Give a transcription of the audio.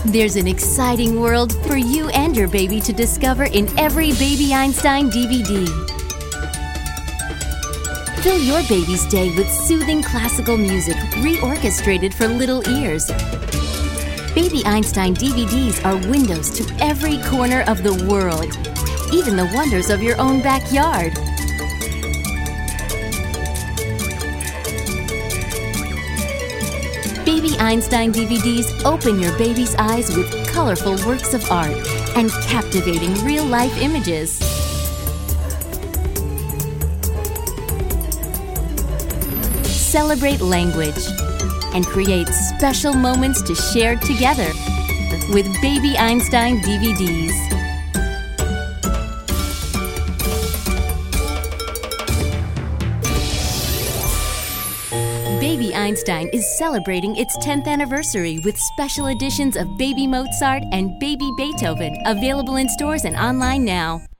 There's an exciting world for you and your baby to discover in every Baby Einstein DVD. Fill your baby's day with soothing classical music reorchestrated for little ears. Baby Einstein DVDs are windows to every corner of the world, even the wonders of your own backyard. Baby Einstein DVDs open your baby's eyes with colorful works of art and captivating real-life images. Celebrate language and create special moments to share together with Baby Einstein DVDs. Baby Einstein is celebrating its 10th anniversary with special editions of Baby Mozart and Baby Beethoven, available in stores and online now.